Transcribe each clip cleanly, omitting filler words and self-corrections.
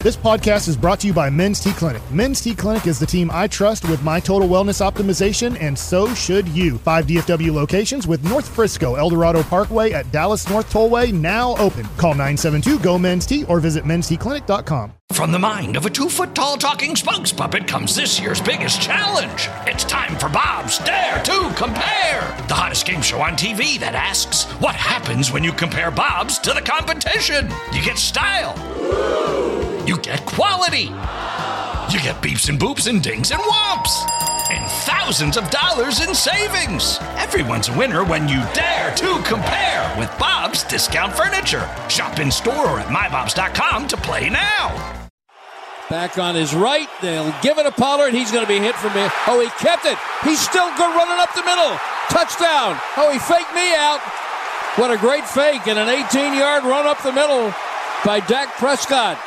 This podcast is brought to you by Men's T Clinic. Men's T Clinic is the team I trust with my total wellness optimization, and so should you. 5 DFW locations with North Frisco, Eldorado Parkway at Dallas North Tollway now open. Call 972-GO-MEN'S-T or visit mensteclinic.com. From the mind of a 2-foot-tall talking spokes puppet comes this year's biggest challenge. It's time for Bob's Dare to Compare, the hottest game show on TV that asks, what happens when you compare Bob's to the competition? You get style. You get quality. You get beeps and boops and dings and whomps. And thousands of dollars in savings. Everyone's a winner when you dare to compare with Bob's Discount Furniture. Shop in store or at mybobs.com to play now. Back on his right. They'll give it to Pollard. He's going to be hit from here. Oh, he kept it. He's still good running up the middle. Touchdown. Oh, he faked me out. What a great fake and an 18-yard run up the middle by Dak Prescott.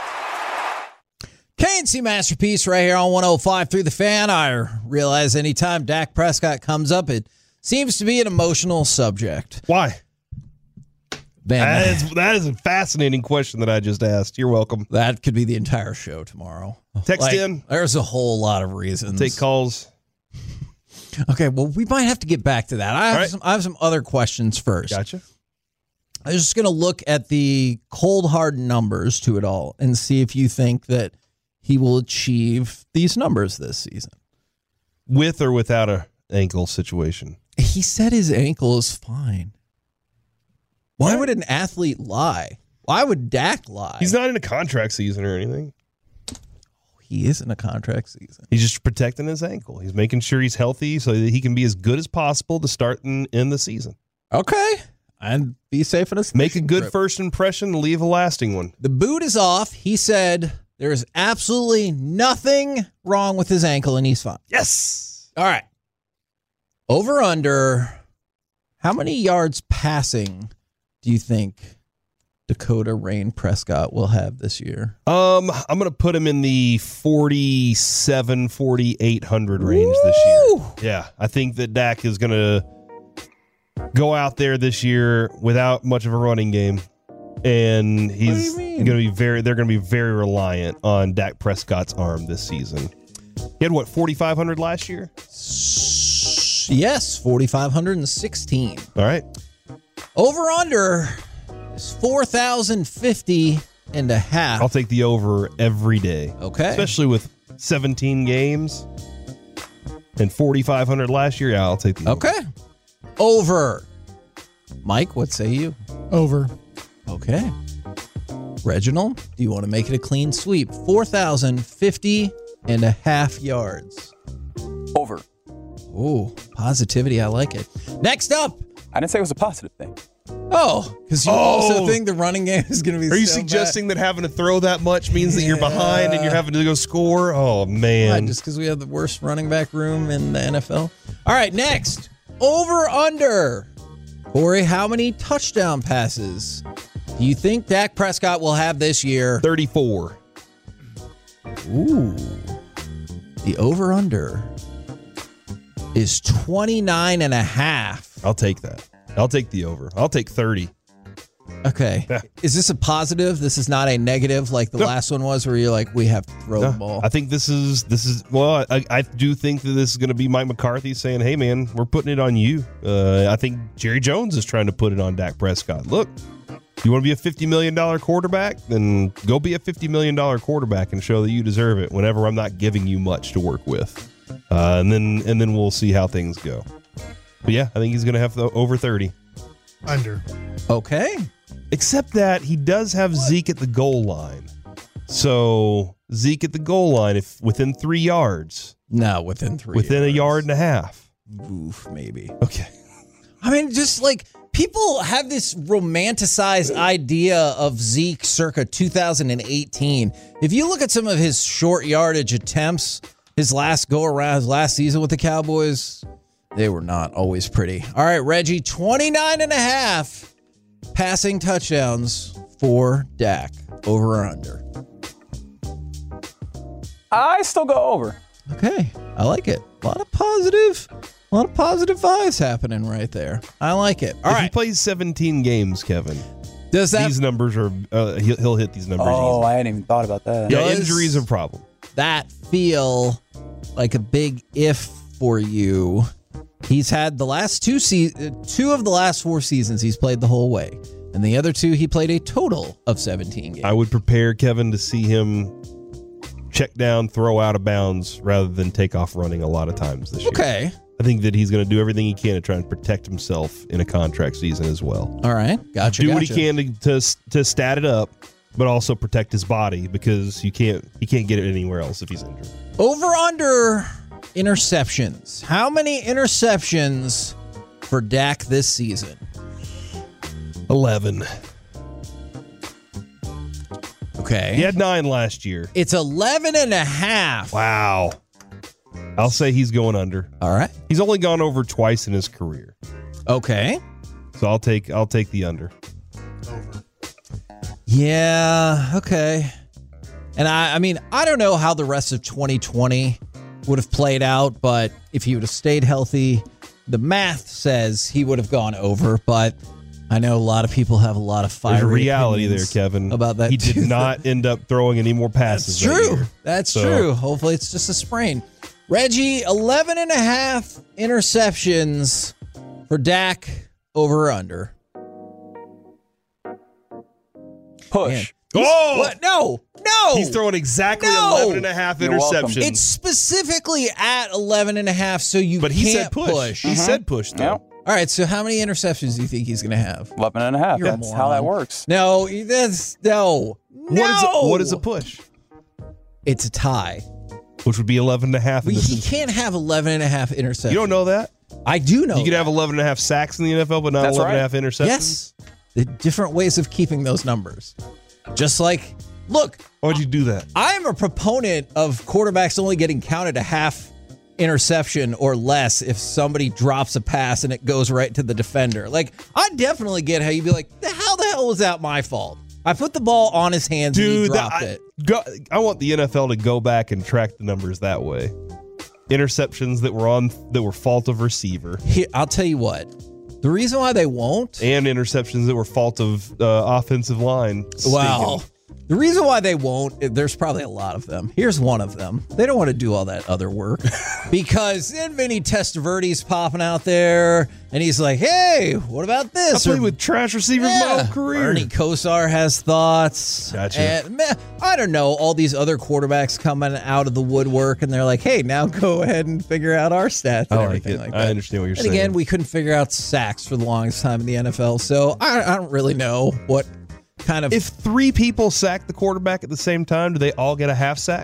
KNC Masterpiece right here on 105 through the Fan. I realize anytime Dak Prescott comes up, it seems to be an emotional subject. Why? Man, that is a fascinating question that I just asked. You're welcome. That could be the entire show tomorrow. Text in. There's a whole lot of reasons. Take calls. Okay, well, we might have to get back to that. I have some other questions first. Gotcha. I'm just going to look at the cold, hard numbers to it all and see if you think that he will achieve these numbers this season. With or without an ankle situation? He said his ankle is fine. Why would an athlete lie? Why would Dak lie? He's not in a contract season or anything. He is in a contract season. He's just protecting his ankle. He's making sure he's healthy so that he can be as good as possible to start in the season. Okay. And be safe in a Make a good first impression and leave a lasting one. The boot is off. He said there is absolutely nothing wrong with his ankle and he's fine. Yes. All right. Over under, how many yards passing do you think Dakota Rain Prescott will have this year? I'm going to put him in the 4,800 range this year. Yeah, I think that Dak is going to go out there this year without much of a running game, and he's going to be they're going to be very reliant on Dak Prescott's arm this season. He had 4,500 last year? Yes, 4,516. All right. Over under is 4,050 and a half. I'll take the over every day. Okay. Especially with 17 games and 4,500 last year. Yeah, I'll take the over. Okay. Over. Mike, what say you? Over. Okay. Reginald, do you want to make it a clean sweep? 4,050 and a half yards. Over. Ooh, positivity. I like it. Next up. I didn't say it was a positive thing. Oh, because you also think the running game is going to be Are you so suggesting that having to throw that much means that you're behind and you're having to go score? Oh, man. What, just because we have the worst running back room in the NFL? All right, next. Over under. Corey, how many touchdown passes do you think Dak Prescott will have this year? 34. Ooh. The over under is 29 and a half. I'll take that. I'll take the over. I'll take 30. Okay. Is this a positive? This is not a negative like the last one was where you're like, we have to throw the ball. I think this is well, I do think that this is going to be Mike McCarthy saying, hey, man, we're putting it on you. I think Jerry Jones is trying to put it on Dak Prescott. Look, you want to be a $50 million quarterback? Then go be a $50 million quarterback and show that you deserve it whenever I'm not giving you much to work with. And then we'll see how things go. But yeah, I think he's going to have over 30. Under. Okay. Except that he does have Zeke at the goal line. So Zeke at the goal line, if within 3 yards. No, within 3 Within yards. a yard and a half. Oof, maybe. Okay. I mean, just like people have this romanticized idea of Zeke circa 2018. If you look at some of his short yardage attempts, his last go around, his last season with the Cowboys, they were not always pretty. All right, Reggie, 29 and a half passing touchdowns for Dak. Over or under? I still go over. Okay, I like it. A lot of positive vibes happening right there. I like it. All If right. he plays 17 games, Kevin, Does that these numbers are he'll hit these numbers. Oh, easily. I hadn't even thought about that. Yeah, Does injuries are a problem. that feel like a big if for you? He's had the last two of the last 4 seasons he's played the whole way. And the other 2 he played a total of 17 games. I would prepare Kevin to see him check down, throw out of bounds, rather than take off running a lot of times this year. Okay. I think that he's going to do everything he can to try and protect himself in a contract season as well. All right. Gotcha. Do what he can to stat it up, but also protect his body because he can't get it anywhere else if he's injured. Over under interceptions. How many interceptions for Dak this season? 11. Okay. He had 9 last year. It's 11 and a half. Wow. I'll say he's going under. All right. He's only gone over twice in his career. Okay. So I'll take the under. Yeah. Okay. And I mean, I don't know how the rest of 2020 would have played out, but if he would have stayed healthy, the math says he would have gone over. But I know a lot of people have a lot of fiery There's a reality there, opinions Kevin. about that. He did not end up throwing any more passes. That's true. That year. That's So- true. Hopefully it's just a sprain. Reggie, 11 and a half interceptions for Dak, over or under. Push. Oh! What? No. He's throwing exactly No! 11 and a half You're welcome. interceptions. It's specifically at 11 and a half, so you but he can't said push. He said push, though. Yep. All right, so how many interceptions do you think he's going to have? 11 and a half. You're a That's how that moron. works. No, that's no. What is a push? It's a tie. Which would be 11 and a half. He can't have 11 and a half interceptions. You don't know that? I do know. You could that. have 11 and a half sacks in the NFL, but not That's 11 and a right. half interceptions? Yes. The different ways of keeping those numbers. Just like, look, Why'd you do that? I'm a proponent of quarterbacks only getting counted a half interception or less if somebody drops a pass and it goes right to the defender. Like, I definitely get how you'd be like, how the hell was that my fault? I put the ball on his hands and he dropped it. I want the NFL to go back and track the numbers that way. Interceptions that were fault of receiver, Here, I'll tell you what. The reason why they won't. and interceptions that were fault of offensive line. Well, the reason why they won't, there's probably a lot of them. Here's one of them. They don't want to do all that other work because then Vinny Testaverde's popping out there and he's like, hey, what about I this? played Or- with trash receivers my whole career. Ernie Kosar has thoughts. Gotcha. And man, I don't know, all these other quarterbacks coming out of the woodwork and they're like, hey, now go ahead and figure out our stats and I like everything it. like I that. understand what you're And saying. again, we couldn't figure out sacks for the longest time in the NFL, so I don't really know what kind of... If 3 people sack the quarterback at the same time, do they all get a half sack?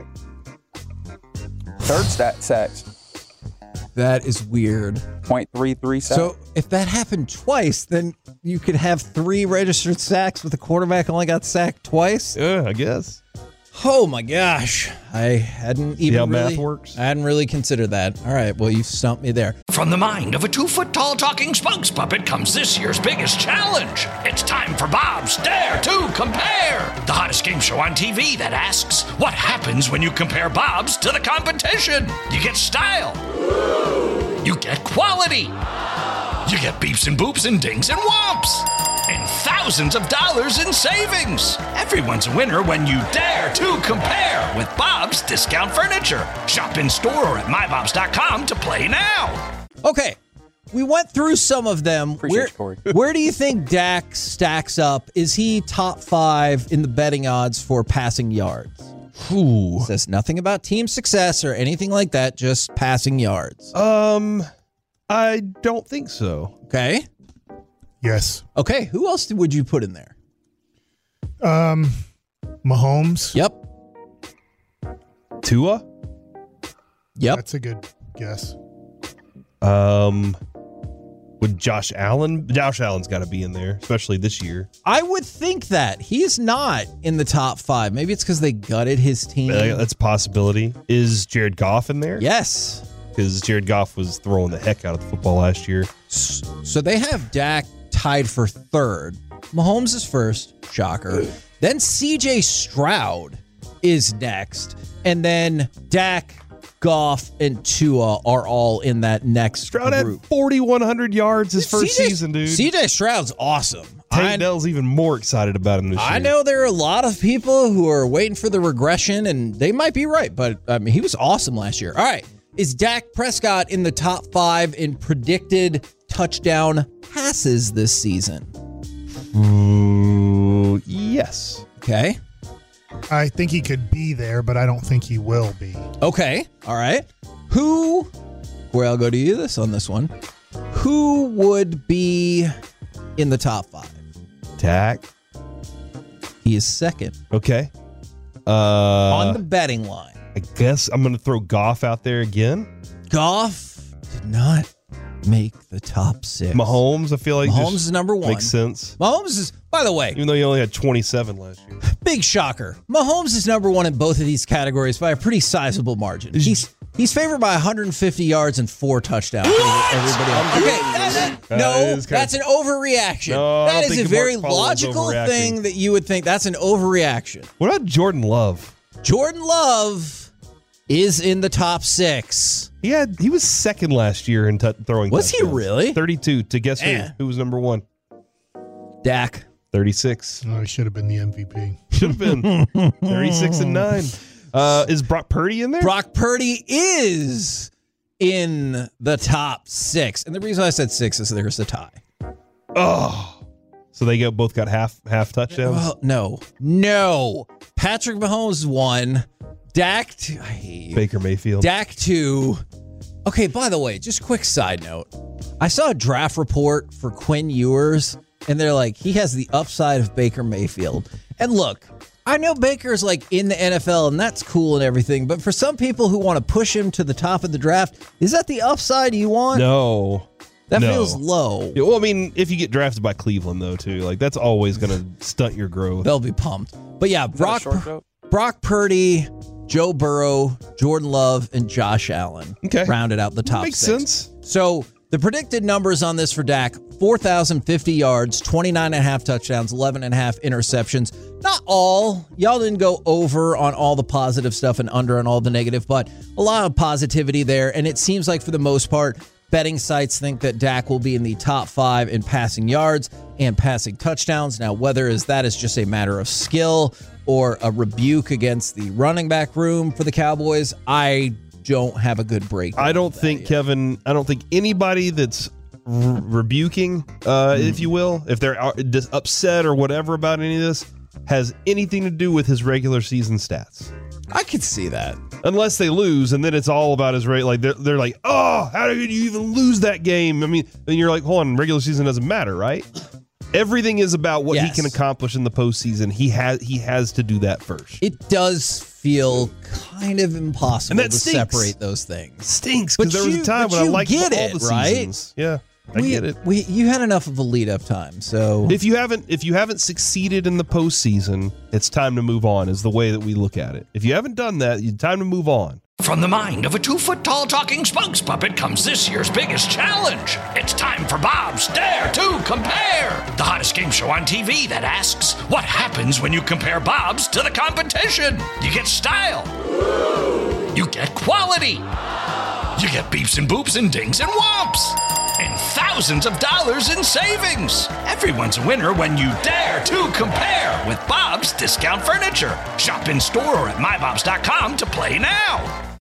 Third sacks. That is weird. 0.33 sacks. So if that happened twice, then you could have 3 registered sacks, but the quarterback only got sacked twice. Yeah, I guess. Oh my gosh. I hadn't even how really, math works? I hadn't really considered that. All right, well, you stumped me there. From the mind of a 2-foot-tall talking spokes puppet comes this year's biggest challenge. It's time for Bob's Dare to Compare, the hottest game show on TV that asks, what happens when you compare Bob's to the competition? You get style. You get quality. You get beeps and boops and dings and whomps. And thousands of dollars in savings. Everyone's a winner when you dare to compare with Bob's Discount Furniture. Shop in store or at mybobs.com to play now. Okay, we went through some of them. Appreciate you, Corey. Where do you think Dak stacks up? Is he top 5 in the betting odds for passing yards? Ooh. Says nothing about team success or anything like that, just passing yards. I don't think so. Okay. Yes. Okay, who else would you put in there? Mahomes. Yep. Tua? Yep. That's a good guess. With Josh Allen? Josh Allen's got to be in there, especially this year. I would think that. He's not in the top 5. Maybe it's because they gutted his team. That's a possibility. Is Jared Goff in there? Yes. Because Jared Goff was throwing the heck out of the football last year. So they have Dak tied for 3rd. Mahomes is 1st. Shocker. Then CJ Stroud is next. And then Dak, Goff, and Tua are all in that next Stroud had group. 4,100 yards his first season, dude. CJ Stroud's awesome. Tate Dell's even more excited about him this year. I know there are a lot of people who are waiting for the regression, and they might be right, but I mean, he was awesome last year. All right. Is Dak Prescott in the top 5 in predicted touchdown passes this season? Yes. Okay. I think he could be there, but I don't think he will be. Okay. All right. Corey, I'll go to you on this one. Who would be in the top 5? Dak. He is second. Okay. On the betting line. I guess I'm going to throw Goff out there again. Goff did not make the top 6. Mahomes, I feel like Mahomes is number 1. Makes sense. Mahomes is, by the way, Even though he only had 27 last year. big shocker. Mahomes is number 1 in both of these categories by a pretty sizable margin. He's favored by 150 yards and 4 touchdowns. Everybody else. Okay, that's an overreaction. No, that is a very logical thing that you would think. That's an overreaction. What about Jordan Love? Jordan Love is in the top 6. He was second last year in throwing. Was he really? 32 to guess who was number 1? Dak. 36. Oh, he should have been the MVP. Should have been 36 and 9. Is Brock Purdy in there? Brock Purdy is in the top 6. And the reason I said 6 is there's a tie. Oh. So they both got half touchdowns? Well, no. Patrick Mahomes 1. Dak 2. I hate you. Baker Mayfield. Dak 2. Okay, by the way, just quick side note. I saw a draft report for Quinn Ewers, and they're like, he has the upside of Baker Mayfield. And look, I know Baker's like in the NFL, and that's cool and everything, but for some people who want to push him to the top of the draft, is that the upside you want? No. That feels low. Yeah, well, I mean, if you get drafted by Cleveland, though, too, like that's always going to stunt your growth. They'll be pumped. But yeah, Brock Purdy, Joe Burrow, Jordan Love, and Josh Allen rounded out the top 6. Makes sense. So the predicted numbers on this for Dak, 4,050 yards, 29.5 touchdowns, 11.5 interceptions. Not all. Y'all didn't go over on all the positive stuff and under on all the negative, but a lot of positivity there. And it seems like for the most part, betting sites think that Dak will be in the top 5 in passing yards and passing touchdowns. Now, whether that is just a matter of skill or a rebuke against the running back room for the Cowboys, I don't have a good break. I don't think, Kevin, anybody that's rebuking, if you will, if they're just upset or whatever about any of this, has anything to do with his regular season stats. I could see that. Unless they lose, and then it's all about his rate. Like they're like, oh, how did you even lose that game? I mean, then you're like, hold on, regular season doesn't matter, right? Everything is about what he can accomplish in the postseason. He has to do that first. It does feel kind of impossible to separate those things. Stinks, because there was a time when I liked all the seasons. Yeah. I get it. You had enough of a lead-up time, so if you haven't succeeded in the postseason, it's time to move on. Is the way that we look at it. If you haven't done that, it's time to move on. From the mind of a 2-foot-tall talking spokes puppet comes this year's biggest challenge. It's time for Bob's Dare to Compare, the hottest game show on TV that asks, what happens when you compare Bob's to the competition? You get style. You get quality. You get beeps and boops and dings and whomps. And thousands of dollars in savings. Everyone's a winner when you dare to compare with Bob's Discount Furniture. Shop in store or at mybobs.com to play now.